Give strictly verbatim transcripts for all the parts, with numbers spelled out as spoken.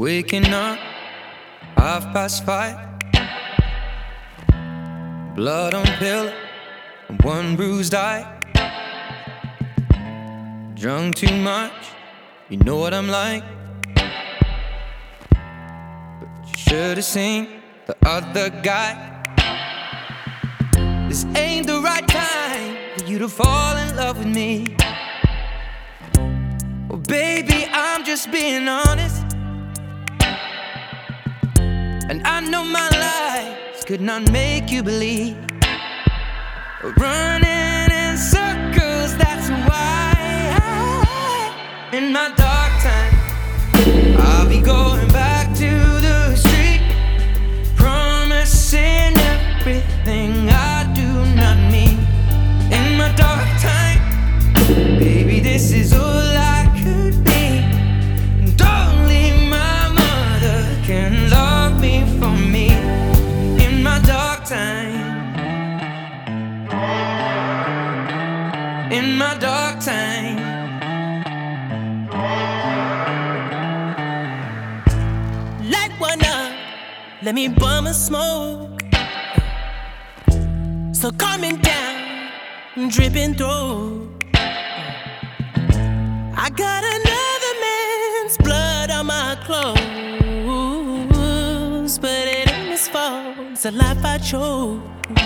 Waking up, half past five. Blood on pillow, and one bruised eye. Drunk too much, you know what I'm like. But you should've seen the other guy. This ain't the right time for you to fall in love with me. Well, baby, I'm just being honest, and I know my lies could not make you believe. Running in circles, that's why I, in my dark time, I'll be going back to the street, promising everything I do not need. In my dark time, baby, this is all I could be, and only my mother can love me for me. In my dark time, in my dark time, light one up, let me bum a smoke. So coming down, dripping through. I got another man's blood on my clothes, but it ain't his fault, it's a life I chose.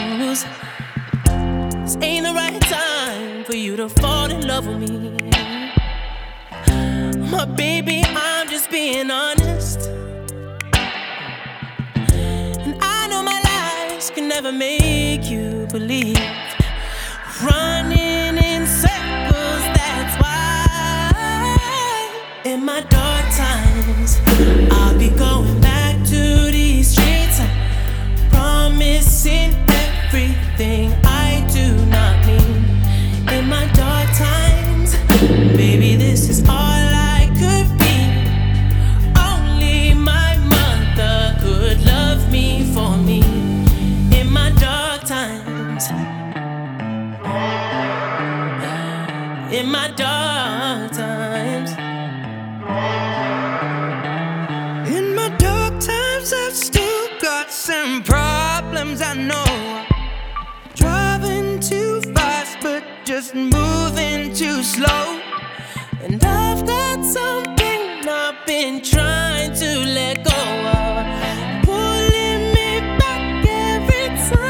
This ain't the right time for you to fall in love with me. My baby, I'm just being honest, and I know my lies can never make you believe. Running in circles, that's why in my dark times I'll be going back to these streets, promising everything I do not need. In my dark times, baby, this is all I could be. Only my mother could love me for me. In my dark times, in my dark times, in my dark times, I've still got some problems, I know. Driving too fast, but just moving too slow. and I've got something I've been trying to let go of, pulling me back every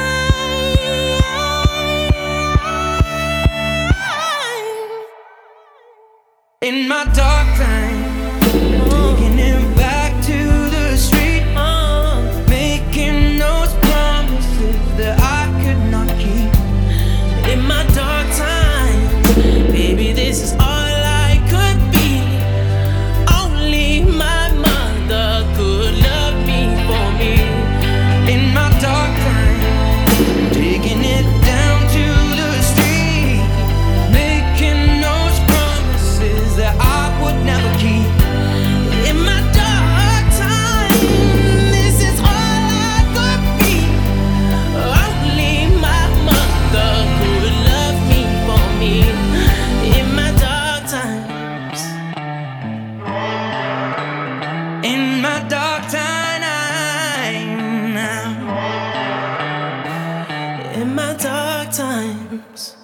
time. In my dark time, taking it back to the street, Uh, making those promises that I could not keep. in my dark time, baby, this is all I could be. Only my mother could love me for me. In my dark time, taking it down to the street, making those promises that I would never keep. In my dark time, this is all I could be. Only my mother could love me for me. In my dark times, In my dark time, in my dark times.